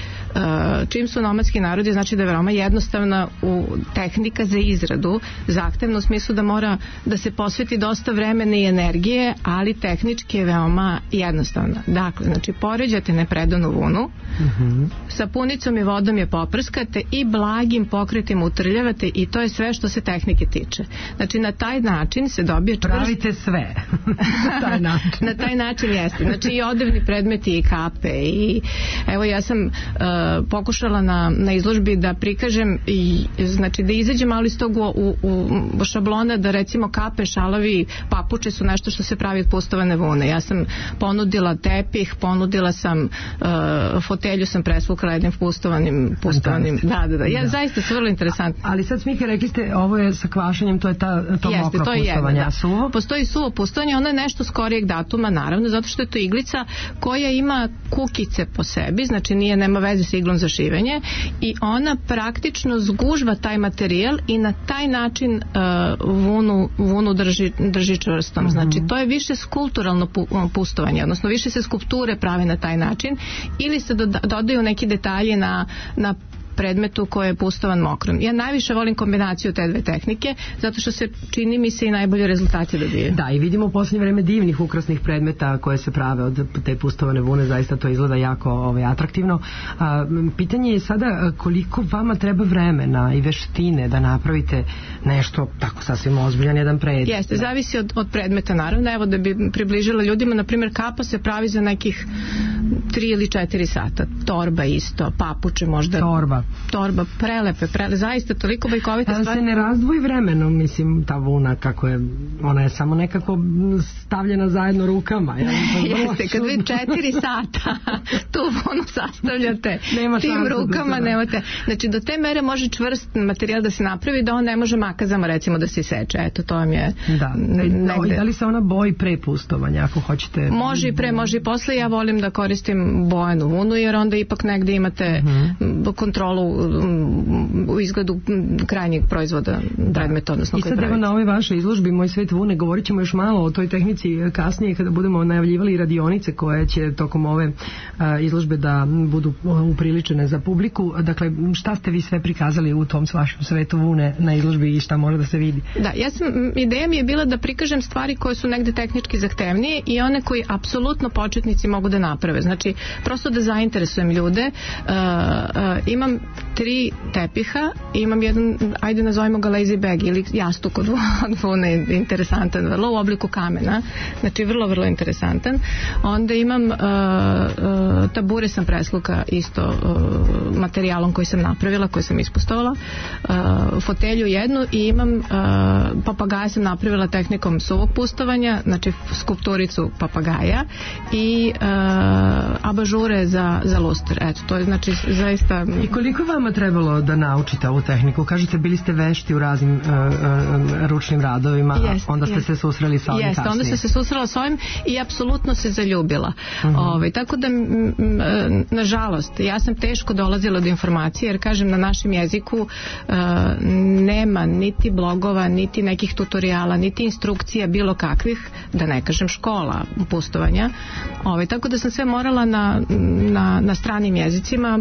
Speaker 10: čim su nomadski narodi, znači da je veoma jednostavna u tehnika za izradu, zahtevno u smislu da mora da se posveti dosta vremena i energije, ali tehnički je veoma jednostavna. Dakle, znači poređate nepredanu vunu, uh-huh. sapunicom i vodom je poprskate i blagim pokretima utrljavate, i to je sve što se tehnike tiče. Znači, na taj način se dobije čvrst...
Speaker 3: Pravite sve. na taj način.
Speaker 10: na taj način jeste. Znači, i odevni predmeti i kape i evo, ja sam uh, pokušala na, na izložbi da prikažem i, znači, da izađem malo iz tog u, u, u šablona, da recimo kape, šalovi, papuče su nešto što se pravi od pustovane vune. Ja sam ponudila tepih, ponudila sam uh, fotelju sam presvukala jednim pustovanim, pustovanim, da, da, da. Ja, da. Zaista su vrlo interesantni.
Speaker 3: Ali sad, Smike, rekli ste, ovo je sa kvašenjem, to je ta, to
Speaker 10: Jeste,
Speaker 3: mokro
Speaker 10: to je
Speaker 3: pustovanje,
Speaker 10: jedno, da.
Speaker 3: A suvo?
Speaker 10: Postoji suvo pustovanje, ono je nešto skorijeg datuma, naravno, zato što je to iglica koja ima kukice po sebi, znači nije, nema veze sa iglom za šivenje, i ona praktično zgužva taj materijal i na taj način uh, vunu, vunu drži, drži čvrstom. Mm-hmm. Znači, to je više skulpturalno pu, pustovanje, odnosno više se skulpture prave na taj način, ili se doda, dodaju neki detalji na, na predmetu koji je pustovan mokrom. Ja najviše volim kombinaciju te dve tehnike, zato što se čini mi se i najbolje rezultate dobije.
Speaker 3: Da, i vidimo u posljednje vreme divnih ukrasnih predmeta koje se prave od te pustovane vune, zaista to izgleda jako ovaj, atraktivno. A, pitanje je sada koliko vama treba vremena i veštine da napravite nešto tako sasvim ozbiljan jedan predmet.
Speaker 10: Jeste, zavisi od, od predmeta, naravno. Evo, da bi približila ljudima, na primjer, kapa se pravi za nekih tri ili četiri sata. Torba isto, papuče možda.
Speaker 3: Torba.
Speaker 10: Torba, prelepe, prelepe, zaista toliko bajkovite stvari.
Speaker 3: Ali se ne razdvoji vremenom, mislim, ta vuna, kako je, ona je samo nekako stavljena zajedno rukama. Ja,
Speaker 10: Jeste, kad vi četiri sata tu vunu sastavljate
Speaker 3: Nema
Speaker 10: tim rukama,
Speaker 3: da
Speaker 10: nemate. Znači, do te mere može čvrst materijal da se napravi, da on ne može makazama, recimo, da se seče. Eto, to vam je
Speaker 3: da.
Speaker 10: negde.
Speaker 3: Da li se ona boji pre pustovanja, ako hoćete?
Speaker 10: Može i pre, može i posle. Ja volim da koristim bojanu vunu, jer onda ipak negde imate uh-huh. kontrolu u izgledu krajnjeg proizvoda, predmeta, odnosno
Speaker 3: i
Speaker 10: koji
Speaker 3: sad
Speaker 10: pravite.
Speaker 3: Evo na ovoj vašoj izložbi Moj svet vune, govorit ćemo još malo o toj tehnici kasnije kada budemo najavljivali radionice koje će tokom ove a, izložbe da budu upriličene za publiku. Dakle, šta ste vi sve prikazali u tom vašem svetu vune na izložbi i šta može da se vidi?
Speaker 10: Da, ja sam, ideja mi je bila da prikažem stvari koje su negde tehnički zahtevnije i one koji apsolutno početnici mogu da naprave. Znači, prosto da zainteresujem ljude. Uh, uh, imam tri tepiha, imam jedan, ajde nazovimo ga lazy bag ili jastuk od vune, interesantan, vrlo u obliku kamena, znači vrlo, vrlo interesantan. Onda imam uh, uh, tabure sam presluka isto uh, materijalom koji sam napravila, koji sam ispustovala, uh, fotelju jednu i imam uh, papagaja sam napravila tehnikom suvog pustovanja, znači skulpturicu papagaja i uh, abažure za, za luster. Eto, to je znači zaista...
Speaker 3: I koliko vama trebalo da naučite ovu tehniku? Kažete, bili ste vešti u raznim uh, uh, ručnim radovima,
Speaker 10: jest,
Speaker 3: a onda ste
Speaker 10: jest.
Speaker 3: se susreli sa ovim
Speaker 10: jest,
Speaker 3: kasnije.
Speaker 10: Onda ste se susrela s ovim i apsolutno se zaljubila. Uh-huh. Ove, tako da, m, m, nažalost, ja sam teško dolazila do informacije, jer kažem, na našem jeziku uh, nema niti blogova, niti nekih tutoriala, niti instrukcija bilo kakvih, da ne kažem škola pustovanja. Ove, tako da sam sve morala na, na, na stranim jezicima.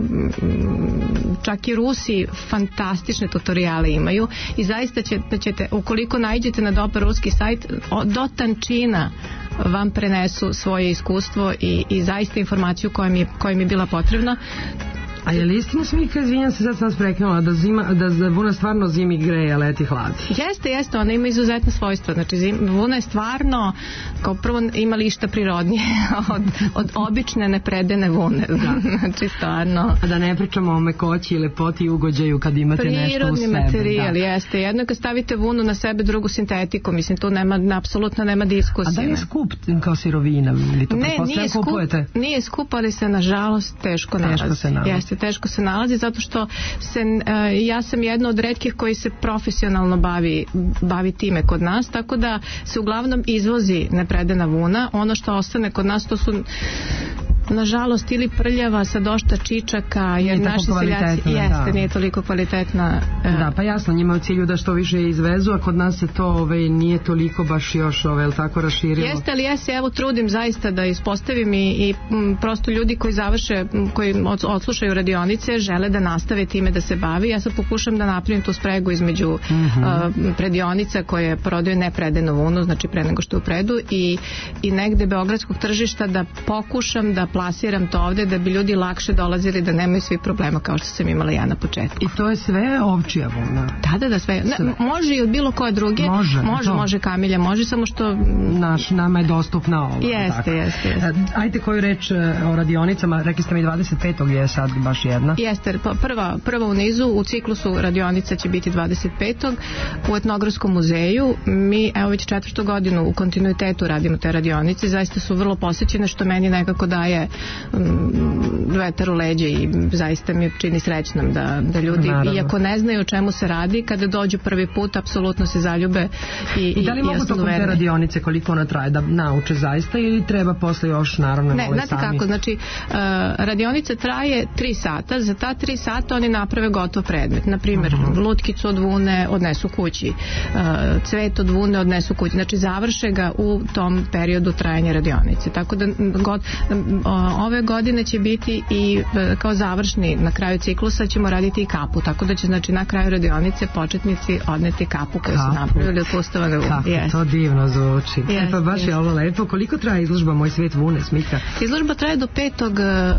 Speaker 10: Čak i Rusi fantastične tutoriale imaju i zaista će, da ćete, ukoliko naiđete na dobar ruski sajt, do tančina vam prenesu svoje iskustvo i, i zaista informaciju koja mi, koja mi je bila potrebna.
Speaker 3: A je li istina, Smika, izvinjam se, sad sam vas preknula, da, zima, da vuna stvarno zimi greje, a leti hladi?
Speaker 10: Jeste, jeste, ona ima izuzetno svojstva. Znači, zim, vuna je stvarno, kao prvo, ima lišta prirodnije od, od obične nepredene vune. Znači, stvarno...
Speaker 3: A da ne pričamo o mekoći i lepoti i ugođaju kad imate
Speaker 10: prirodni
Speaker 3: nešto u sebi.
Speaker 10: Prirodni materijal, da. Jeste. Jedno kad stavite vunu na sebe, drugu sintetiku, mislim, tu nema, apsolutno nema diskusije.
Speaker 3: A da li je skup kao sirovina? Ili to
Speaker 10: ne, nije skup,
Speaker 3: kupujete?
Speaker 10: nije skup, ali se, nažalost, teško nalazi.
Speaker 3: Teško se nalazi.
Speaker 10: Jeste, teško se nalazi, zato što se, uh, ja sam jedna od retkih koji se profesionalno bavi, bavi time kod nas, tako da se uglavnom izvozi nepredena vuna. Ono što ostane kod nas, to su nažalost ili prljava sa dosta čičaka, jer naši seljaci jeste, da. Nije toliko kvalitetna.
Speaker 3: Da, pa jasno, njima u cilju da što više izvezu, a kod nas se to ove, nije toliko baš još ove, ili tako raširilo.
Speaker 10: Jeste, ali ja se evo trudim zaista da ispostavim i, i m, prosto ljudi koji završe, koji odslušaju radionice, žele da nastave time da se bavi. Ja sad pokušam da napravim tu spregu između mm-hmm. uh, predionica koje prodaju nepredenu vunu, znači pre nego što u predu, i, i negde beogradskog tržišta da pokušam da plasiram to ovde da bi ljudi lakše dolazili, da nemaju svi problema kao što sam imala ja na početku.
Speaker 3: I to je sve ovčija vuna?
Speaker 10: Da, da, da, sve. sve. Ne, može i od bilo koje druge.
Speaker 3: Može.
Speaker 10: Može, može kamilja, može, samo što...
Speaker 3: Naš, nama je dostupna ovo.
Speaker 10: Jeste, jeste, jeste.
Speaker 3: Ajde koju reč o radionicama, rekli ste mi dvadeset petog je sad baš jedna.
Speaker 10: Jeste, prva, prva u nizu, u ciklusu radionica će biti dvadeset petog u Etnografskom muzeju. Mi, evo već četvrtu godinu u kontinuitetu radimo te radionice, zaista su vrlo posjećene, što meni nekako daje vetar u leđe i zaista mi čini srećnom da, da ljudi, naravno, iako ne znaju o čemu se radi, kada dođu prvi put apsolutno se zaljube i, i,
Speaker 3: i da li mogu tokom te radionice, koliko ona traje, da nauče zaista ili treba posle još naravno
Speaker 10: ne, znate sami? Kako, znači uh, radionica traje tri sata, za ta tri sata oni naprave gotov predmet, na primjer uh-huh. lutkicu od vune odnesu kući, uh, cvet od vune odnesu kući, znači završe ga u tom periodu trajanja radionice, tako da god, ove godine će biti i kao završni na kraju ciklusa ćemo raditi i kapu, tako da će znači na kraju radionice početnici odneti kapu koju su napravili od pustavane vune.
Speaker 3: Kako yes. to divno zvuči. Yes, e pa baš yes. je ovo lepo. Koliko traje izložba Moj svijet vune, Smika?
Speaker 10: Izložba traje do petog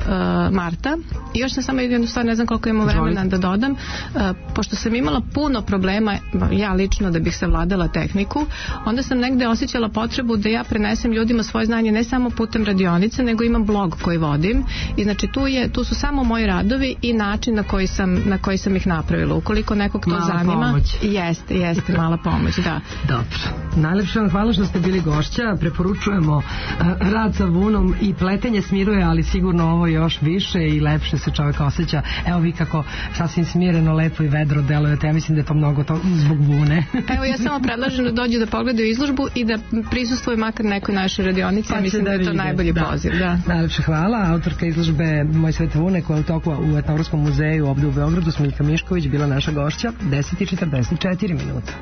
Speaker 10: marta i još sam samo jednu stvar, ne znam koliko imamo vremena da dodam. Uh, pošto sam imala puno problema, ja lično, da bih savladala tehniku, onda sam negde osjećala potrebu da ja prenesem ljudima svoje znanje ne samo putem radionice, nego imam blog koji vodim i znači tu, je, tu su samo moji radovi i način na koji sam, na koji sam ih napravila. Ukoliko nekog to
Speaker 3: mala
Speaker 10: zanima,
Speaker 3: pomoć.
Speaker 10: jeste, jeste mala pomoć, da.
Speaker 3: Dobro. Najlepše vam hvala što ste bili gošća. Preporučujemo uh, rad sa vunom i pletenje smiruje, ali sigurno ovo još više i lepše se čovjek osjeća. Evo vi kako sasvim smireno, lepo i vedro delujete. Ja mislim da je to mnogo to zbog vune. Evo ja samo predlažem da dođu da pogledaju izložbu i da prisustvuju makar nekoj našoj radionici. Pa ja mislim da, da je to najbolji da. poziv. Da. Najlepše hvala. Autorka izložbe Moj svet vune koja je u toku u Etnografskom muzeju ovdje u Beogradu, Smiljka Mišković, bila naša gošća. deset i četrdeset četiri minuta.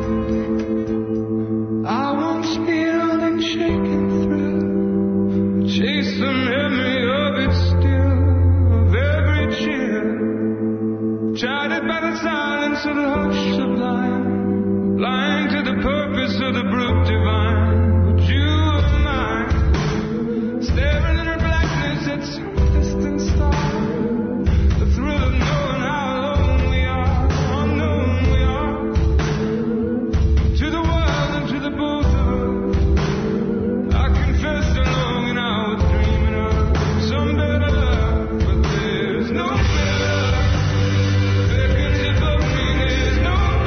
Speaker 3: I once feel and shaken through, chase the memory of it still, of every cheer, chided by the silence of the hush sublime, blind to the purpose of the brute divine. But you are mine, staring in her blackness at some distant star, the thrill of knowing how alone we are, unknown we are, to the world and to the both of us. I confess the longing I was dreaming of, some better love, but there's no better love, beckons above me, there's no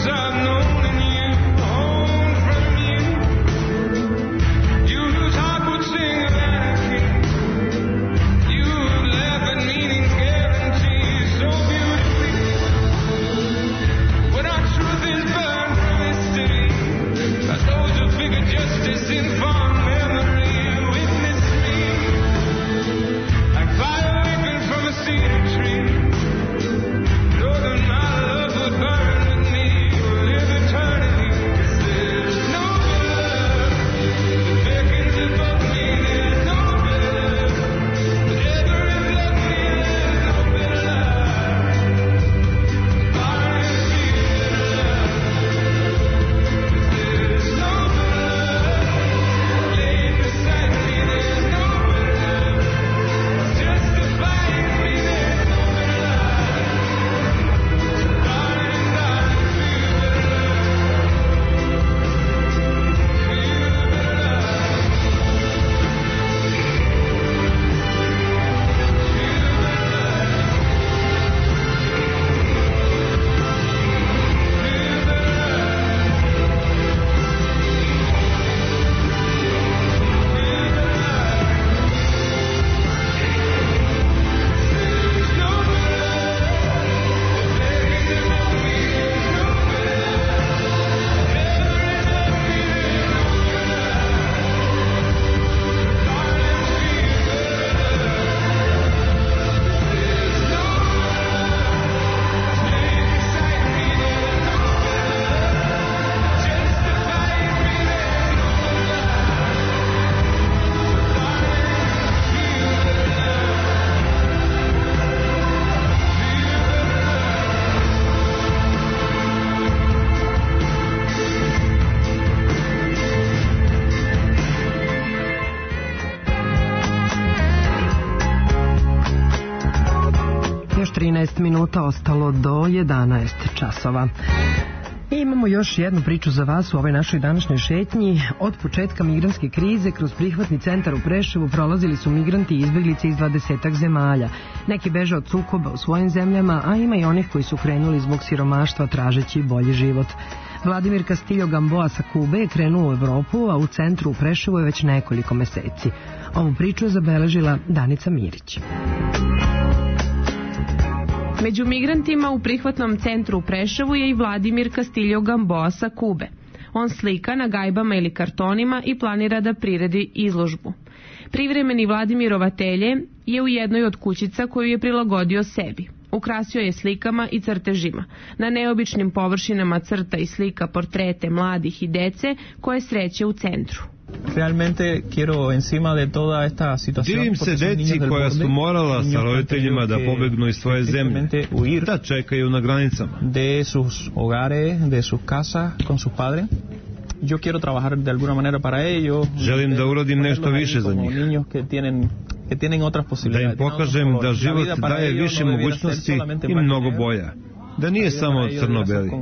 Speaker 3: trinaest minuta ostalo do jedanaest časova. I imamo još jednu priču za vas u ovoj našoj današnjoj šetnji. Od početka migrantske krize kroz prihvatni centar u Preševu prolazili su migranti i izbeglice iz dvadesetak zemalja. Neki beže od sukoba u svojim zemljama, a ima i onih koji su krenuli zbog siromaštva tražeći bolji život. Vladimir Castillo Gamboa sa Kube je krenuo u Evropu, a u centru u Preševu je već nekoliko meseci. Ovu priču je zabeležila Danica Mirić.
Speaker 11: Među migrantima u prihvatnom centru u Preševu je i Vladimir Castillo Gamboa sa Kube. On slika na gajbama ili kartonima i planira da priredi izložbu. Privremeni Vladimirov atelje je u jednoj od kućica koju je prilagodio sebi. Ukrasio je slikama i crtežima. Na neobičnim površinama crta i slika portrete mladih i dece koje sreće u centru.
Speaker 12: Realmente quiero encima de toda esta situación.
Speaker 13: Divim se deci koja su morala sa roditeljima da pobegnu iz svoje zemlje, da čekaju na granicama.
Speaker 12: De sus hogares, de sus casas, con sus padres. Yo quiero trabajar de alguna manera para ellos.
Speaker 13: Želim da uradim nešto više za njih. Da im pokažem da život daje više mogućnosti i mnogo boja. Da nije samo crno-beli.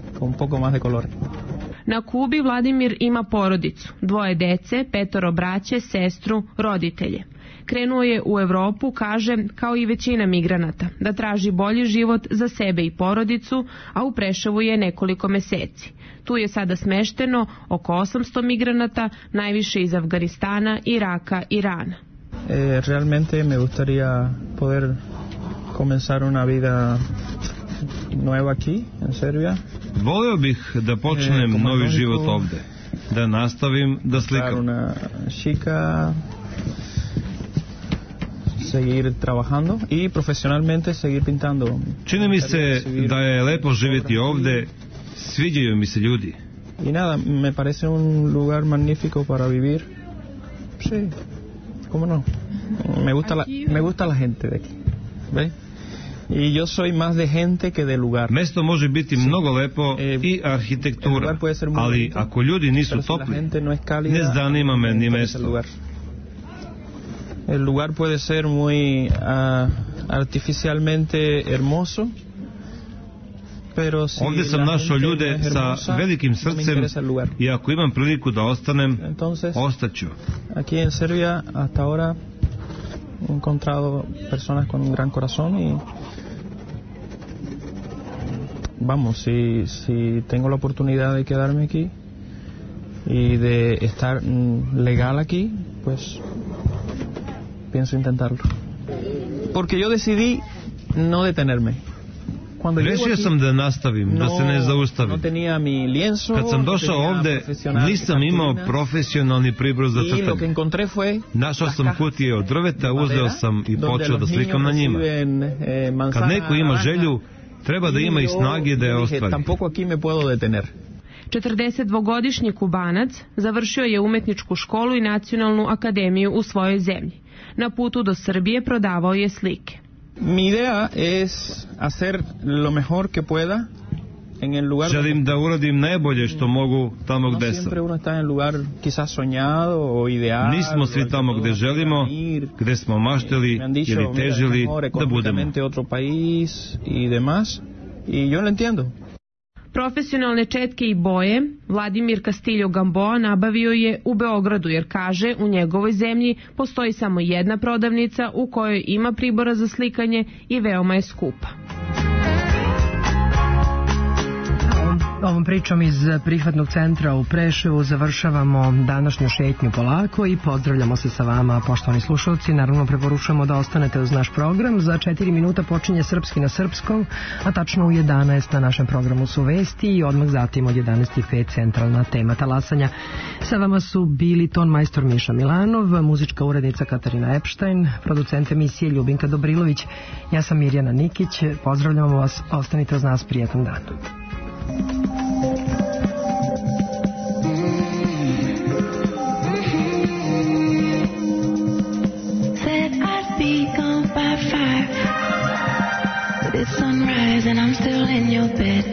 Speaker 11: Na Kubi Vladimir ima porodicu, dvoje dece, petoro braće, sestru, roditelje. Krenuo je u Evropu, kaže, kao i većina migranata, da traži bolji život za sebe i porodicu, a u Preševu je nekoliko meseci. Tu je sada smešteno oko osamsto migranata, najviše iz Afganistana, Iraka, Irana.
Speaker 12: Eh, realmente me gustaría poder comenzar una vida nueva aquí, en Serbia.
Speaker 13: Voleo bih da počnem eh, novi život ovde, da nastavim da slikam.
Speaker 12: Una chica, seguir trabajando y profesionalmente seguir pintando.
Speaker 13: Čini mi se da je lepo živjeti ovde, sviđaju mi se ljudi.
Speaker 12: Y nada, me parece un lugar magnífico para vivir. Sí, cómo no. Me gusta la, me gusta la gente de aquí. ¿Ves? I yo soy más de gente que de lugar.
Speaker 13: Mesto može biti mnogo lepo eh, i arhitektura, ali ako ljudi nisu topli, no cálida, ne zanima me ni mesto.
Speaker 12: El lugar. el lugar puede ser muy uh, artificialmente hermoso, pero si
Speaker 13: ovdje sam našao ljude sa velikim srcem i ako imam priliku da ostanem,
Speaker 12: entonces,
Speaker 13: ostaću.
Speaker 12: Aquí en Serbia hasta ahora he encontrado personas con un gran corazón y vamos, si, si tengo la oportunidad de quedarme aquí y de estar legal aquí, pues pienso intentarlo. Porque yo decidí no detenerme.
Speaker 13: Rešio sam da nastavim, da se ne zaustavim. Kad sam došao ovde, nisam imao profesionalni pribor za crtanje. Našao sam kutije od drveta, uzeo sam i počeo da slikam na njima. Kad neko ima želju, treba da ima i snage da je ostvari.
Speaker 11: četrdesetdvogodišnji Kubanac završio je umetničku školu i nacionalnu akademiju u svojoj zemlji. Na putu do Srbije prodavao je slike.
Speaker 12: Mi idea es hacer lo mejor que pueda en el lugar.
Speaker 13: Želim da uradim najbolje što mogu tamo gde sam.
Speaker 12: No siempre uno está en el lugar quizás soñado o ideal.
Speaker 13: Nismo svi tamo gde želimo, gde smo maštali ili težili da budemo.
Speaker 12: Otro país y demás. Y yo lo entiendo.
Speaker 11: Profesionalne četke i boje Vladimir Castillo Gamboa nabavio je u Beogradu jer kaže u njegovoj zemlji postoji samo jedna prodavnica u kojoj ima pribora za slikanje i veoma je skupa.
Speaker 3: Ovom pričom iz prihvatnog centra u Preševu završavamo današnju šetnju polako i pozdravljamo se sa vama, poštovani slušalci. Naravno preporučujemo da ostanete uz naš program. Za četiri minuta počinje Srpski na srpskom, a tačno u jedanaest na našem programu su vesti i odmah zatim od jedanaest i pet centralna tema talasanja. Sa vama su bili ton majstor Miša Milanov, muzička urednica Katarina Epštajn, producent emisije Ljubinka Dobrilović. Ja sam Mirjana Nikić. Pozdravljamo vas, ostanite uz nas, prijatan dan.
Speaker 5: Said I'd be gone by five, but it's sunrise and I'm still in your bed.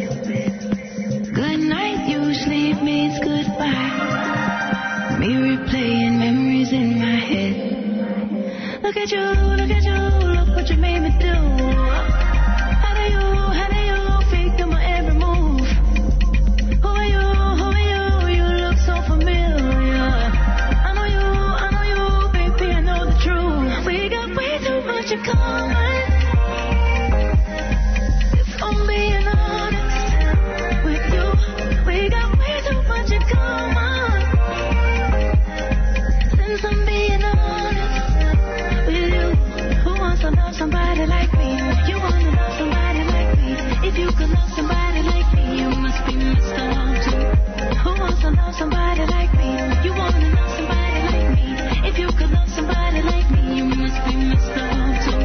Speaker 5: Good night usually means goodbye. Me replaying memories in my head. Look at you, look at you, look what you made me do. How do you, how do you fake through my every move? Who are you, who are you, you look so familiar. I know you, I know you, baby, I know the truth. We got way too much in common. If I'm being honest with you, we got way too much in common. Since I'm being honest with you, who wants to love somebody like me? You wanna love somebody like me? If you could love somebody like me, you must be Mister Love too. Who wants to love somebody like me? You wanna love somebody like me? If you could love somebody like me, you must be Mister Love too.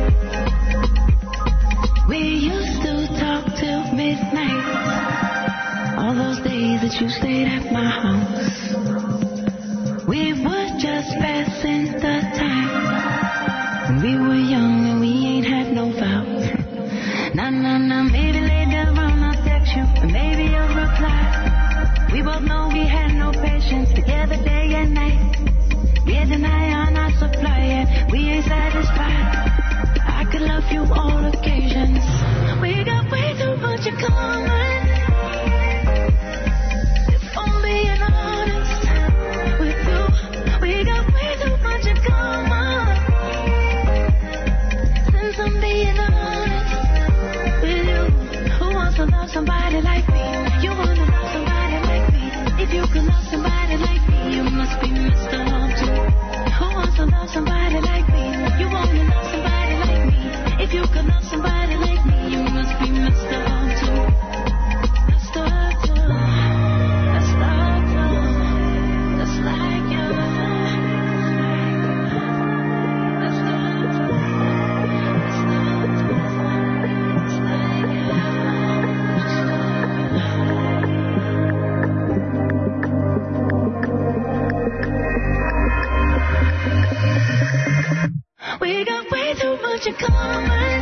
Speaker 5: We used to talk till midnight, all those days that you stayed at my house. We were just passing the time. We were young and we ain't had no vows. Nah, nah, nah, maybe later on I'll text you, and maybe you'll reply. We both know we had no patience together day and night. We're denying on our supply and we ain't satisfied. I could love you all occasions. We got way too much in common. If I'm being honest with you, we got way too much in common. Since I'm being honest with you, who wants to love somebody like me? You wanna love somebody like me? If you could love somebody like me, you must be Mister Love too. Who wants to love somebody like me? You wanna love somebody like me? If you could love somebody like me, you must be Mister Love too. Mister Love too. That's love too. That's like you. That's love too. That's love too. That's like you. We got way too much in common.